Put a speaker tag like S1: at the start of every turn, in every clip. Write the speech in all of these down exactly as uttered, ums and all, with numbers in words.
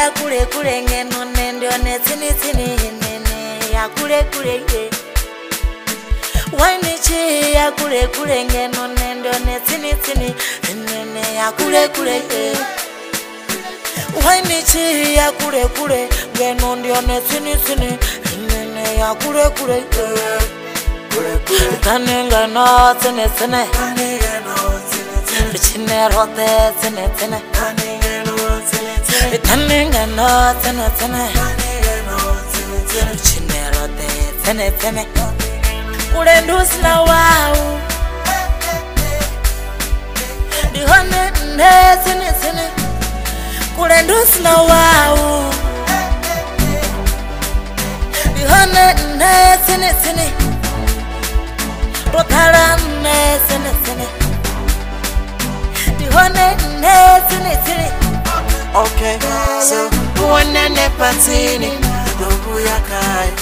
S1: ya kule kule ngeno nendo ne tini tini nene ya kule kule ye. Wine chi ya kule kule ngeno nendo ne tini tini nene ya kule kule ye. Wine chi ya kule kule ngeno ndio ne tini tini nene ya kule kule ye. Tanenga no tene tene, chine rote tene tene, tanenga no tene tene, chine rote tene tene. Kule ndusla wau, di hone ne tene tene. Kule ndusla wau, di hone ne tene tene. Rotara ne sene sene, di hone ne sene sene.
S2: Okay, so buona ne patini, dobu ya kai.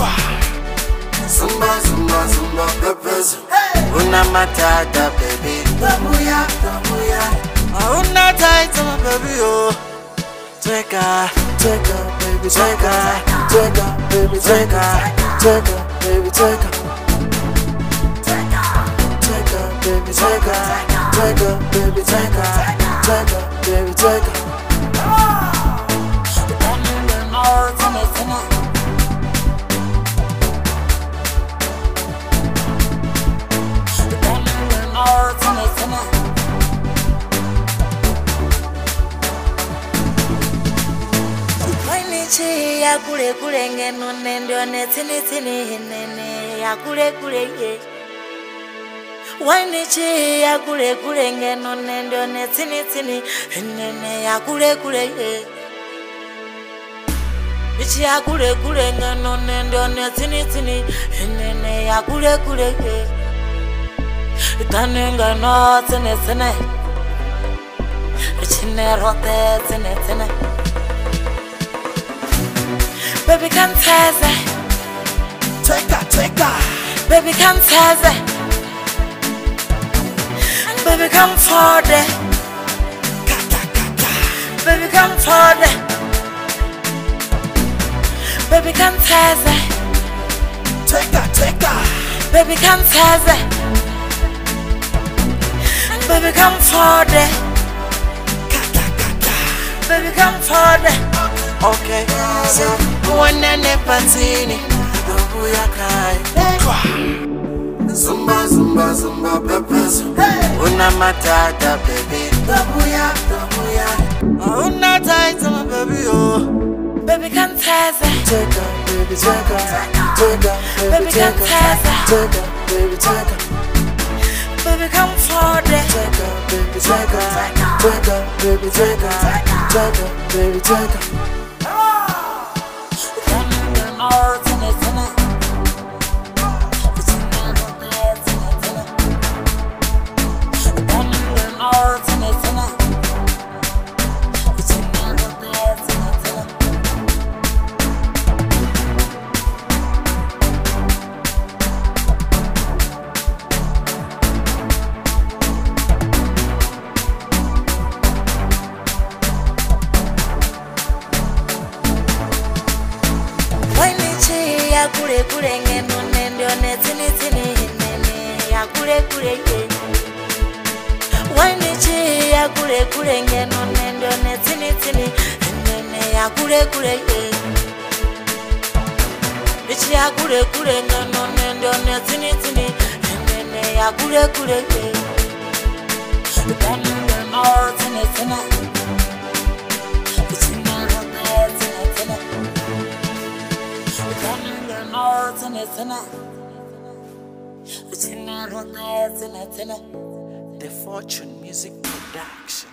S2: Zumba zumba zumba pepes, una matata baby. Dobu ya, dobu ya. Una tight my baby oh. Take a, take a baby, take a, take a baby, take a, take a baby, take a. Baby, take her, take her, baby, take her, take her, baby, take her.
S1: Ya kule kule ngeno nendo ne tini tini nene ya kule kule ye. Wine chi ya kule kule ngeno nendo ne tini tini nene ya kule kule ye. Ichi ya kule kule ngeno nendo ne tini tini nene ya kule kule ye. Tanenga no tene tene, chine rote tene tene. Baby come taze,
S2: take her, take her.
S1: Baby come taze. Baby come forward, baby come forward, baby come taze,
S2: take her, take her,
S1: baby come taze, baby come forward, baby come forward.
S2: Okay, so buona ne patini, dobu ya kai. Zumba zumba zumba pepes, una matata baby. Dobu ya, dobu ya. Una tight my baby oh.
S1: Baby come taze,
S2: take her, baby take her, take her, baby take her, take her, baby take her.
S1: Baby come forward,
S2: take her, baby take her, take her, baby take her, take her, baby take her.
S1: ya kule kule ngeno nendo ne tini tini nene ya kule kule ye. Wine chi ya kule kule ngeno nendo ne tini tini nene ya kule kule ye. Ichi ya kule kule ngeno nendo ne tini tini nene ya kule kule ye. Tanenga no tini tini, ichi na rote tini tini.
S2: The Fortune Music Production.